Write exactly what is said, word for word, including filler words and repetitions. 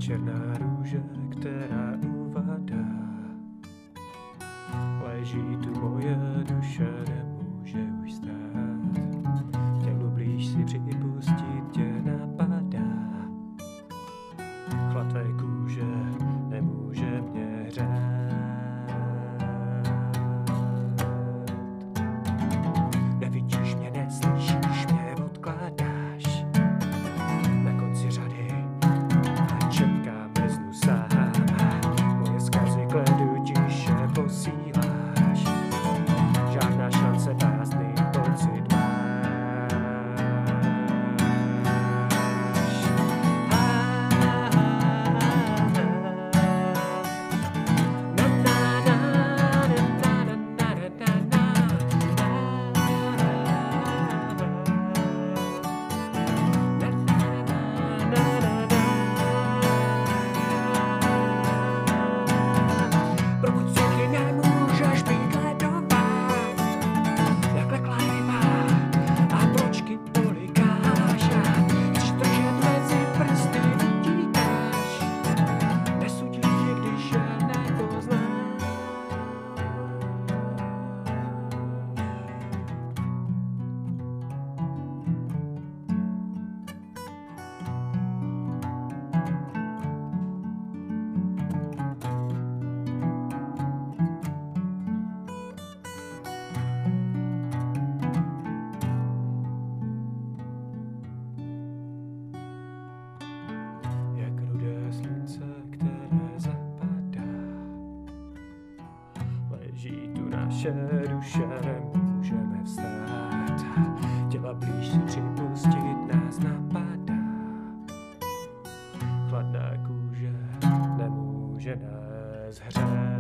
černá růže, která uvadá. Leží tu moje duše, nemůže už stát. Chtěl blíž si připustit, tě napadá. Chlad tvé kůže nemůže mě hřát. Nevidíš mě, neslyšíš mě, odkládáš na konci řady a čekám, mrznu sám. Moje zkazy kledu tiše posíláš. Žádná šance, prázdný pocit máš. Pokud si nemůžeš být ledová, jak lekla ryba a pločky polikáš a chceš držet mezi prsty, utíkáš. Nesuď lidi, když je nepoznáš. Jak rudé slunce, které zapadá, leží tu naše duše, nemůžeme vstát. Těla blíž si připustit nás napadá. Chladná kůže nemůže nás hřát.